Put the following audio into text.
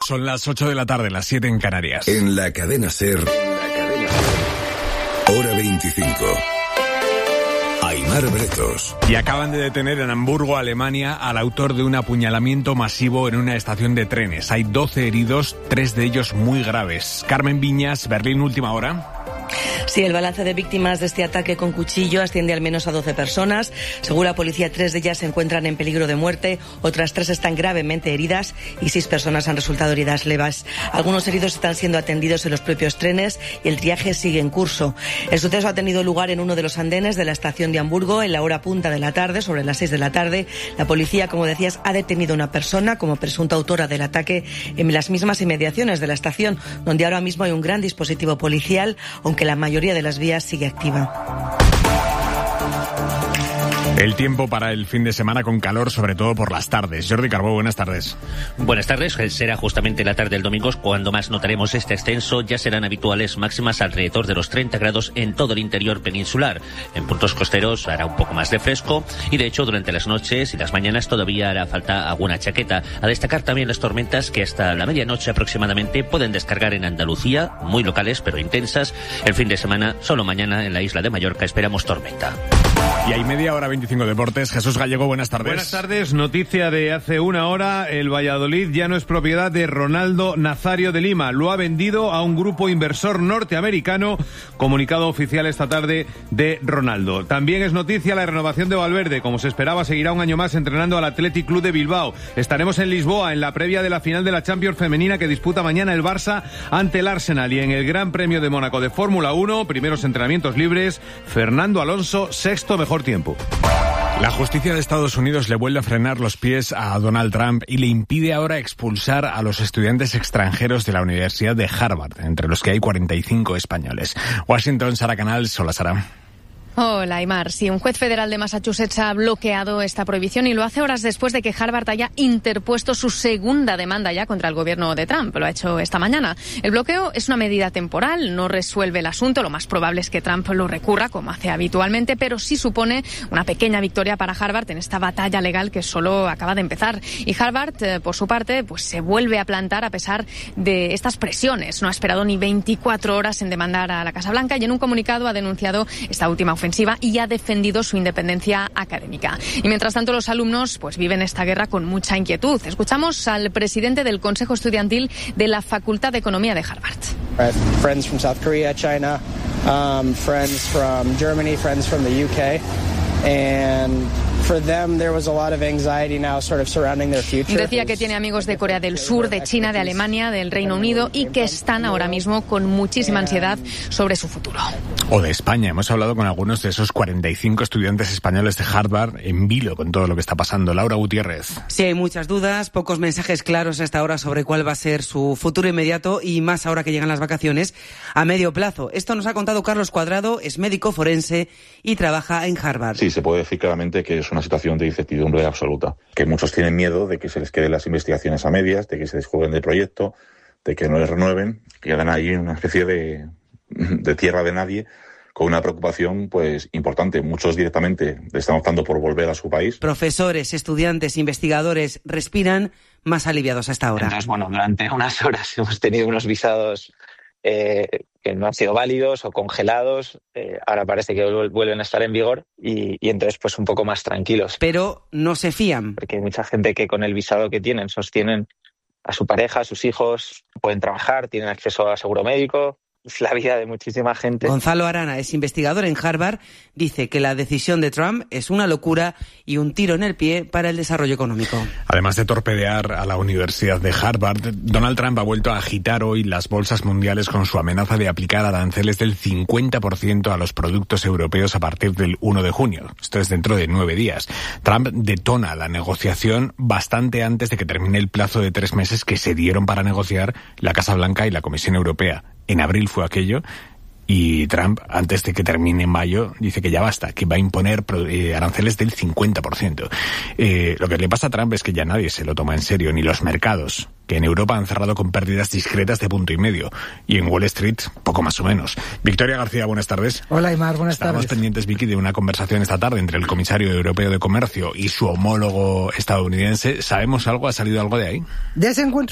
Son las 8 de la tarde, las 7 en Canarias. En la cadena SER, hora 25. Aimar Bretos. Y acaban de detener en Hamburgo, Alemania, al autor de un apuñalamiento masivo en una estación de trenes. Hay 12 heridos, 3 de ellos muy graves. Carmen Viñas, Berlín, última hora. Sí, el balance de víctimas de este ataque con cuchillo asciende al menos a 12 personas. Según la policía, 3 de ellas se encuentran en peligro de muerte, otras 3 están gravemente heridas y 6 personas han resultado heridas leves. Algunos heridos están siendo atendidos en los propios trenes y el triaje sigue en curso. El suceso ha tenido lugar en uno de los andenes de la estación de Hamburgo en la hora punta de la tarde, sobre las 6 de la tarde. La policía, como decías, ha detenido a una persona como presunta autora del ataque en las mismas inmediaciones de la estación, donde ahora mismo hay un gran dispositivo policial, aunque la mayoría de las vías sigue activa. El tiempo para el fin de semana con calor, sobre todo por las tardes. Jordi Carbó, buenas tardes. Buenas tardes. Será justamente la tarde del domingo cuando más notaremos este ascenso. Ya serán habituales máximas alrededor de los 30 grados en todo el interior peninsular. En puntos costeros hará un poco más de fresco y, de hecho, durante las noches y las mañanas todavía hará falta alguna chaqueta. A destacar también las tormentas que hasta la medianoche aproximadamente pueden descargar en Andalucía, muy locales pero intensas. El fin de semana, solo mañana en la isla de Mallorca esperamos tormenta. Y hay media hora 25 deportes. Jesús Gallego, buenas tardes. Buenas tardes. Noticia de hace una hora. El Valladolid ya no es propiedad de Ronaldo Nazario de Lima. Lo ha vendido a un grupo inversor norteamericano. Comunicado oficial esta tarde de Ronaldo. También es noticia la renovación de Valverde. Como se esperaba, seguirá un año más entrenando al Athletic Club de Bilbao. Estaremos en Lisboa en la previa de la final de la Champions femenina que disputa mañana el Barça ante el Arsenal. Y en el Gran Premio de Mónaco de Fórmula 1, primeros entrenamientos libres, Fernando Alonso, sexto mejor tiempo. La justicia de Estados Unidos le vuelve a frenar los pies a Donald Trump y le impide ahora expulsar a los estudiantes extranjeros de la Universidad de Harvard, entre los que hay 45 españoles. Washington, Sara Canals. Hola, Sara. Hola, Aimar. Sí, un juez federal de Massachusetts ha bloqueado esta prohibición y lo hace horas después de que Harvard haya interpuesto su segunda demanda ya contra el gobierno de Trump. Lo ha hecho esta mañana. El bloqueo es una medida temporal, no resuelve el asunto. Lo más probable es que Trump lo recurra, como hace habitualmente, pero sí supone una pequeña victoria para Harvard en esta batalla legal que solo acaba de empezar. Y Harvard, por su parte, pues se vuelve a plantar a pesar de estas presiones. No ha esperado ni 24 horas en demandar a la Casa Blanca y en un comunicado ha denunciado esta última ofensiva y ha defendido su independencia académica. Y mientras tanto los alumnos pues viven esta guerra con mucha inquietud. Escuchamos al presidente del Consejo Estudiantil de la Facultad de Economía de Harvard. Friends from South Korea, China, friends from Germany, friends from the UK, and for them there was a lot of anxiety now sort of surrounding their future. Decía que tiene amigos de Corea del Sur, de China, de Alemania, del Reino Unido y que están ahora mismo con muchísima ansiedad sobre su futuro. O de España. Hemos hablado con algunos de esos 45 estudiantes españoles de Harvard en vilo con todo lo que está pasando. Laura Gutiérrez. Sí, hay muchas dudas, pocos mensajes claros hasta ahora sobre cuál va a ser su futuro inmediato y más ahora que llegan las vacaciones a medio plazo. Esto nos ha contado Carlos Cuadrado, es médico forense y trabaja en Harvard. Sí, se puede decir claramente que es una situación de incertidumbre absoluta, que muchos tienen miedo de que se les queden las investigaciones a medias, de que se desjueguen del proyecto, de que no les renueven, que quedan ahí en una especie de tierra de nadie, con una preocupación pues importante. Muchos directamente están optando por volver a su país. Profesores, estudiantes, investigadores respiran más aliviados hasta ahora. Entonces, bueno, durante unas horas hemos tenido unos visados que no han sido válidos o congelados. Ahora parece que vuelven a estar en vigor y entonces pues un poco más tranquilos. Pero no se fían. Porque hay mucha gente que con el visado que tienen sostienen a su pareja, a sus hijos, pueden trabajar, tienen acceso a seguro médico. Es la vida de muchísima gente. Gonzalo Arana es investigador en Harvard. Dice que la decisión de Trump es una locura y un tiro en el pie para el desarrollo económico. Además de torpedear a la Universidad de Harvard, Donald Trump ha vuelto a agitar hoy las bolsas mundiales con su amenaza de aplicar aranceles del 50% a los productos europeos a partir del 1 de junio. Esto es dentro de 9 días. Trump detona la negociación bastante antes de que termine el plazo de 3 meses que se dieron para negociar la Casa Blanca y la Comisión Europea. En abril fue aquello y Trump, antes de que termine en mayo, dice que ya basta, que va a imponer aranceles del 50%. Lo que le pasa a Trump es que ya nadie se lo toma en serio, ni los mercados, que en Europa han cerrado con pérdidas discretas de 1,5%, y en Wall Street poco más o menos. Victoria García, buenas tardes. Hola, Aimar, buenas Estamos tardes. pendientes, Vicky, de una conversación esta tarde entre el comisario europeo de comercio y su homólogo estadounidense. ¿Sabemos algo? ¿Ha salido algo de ahí? De ese encuentro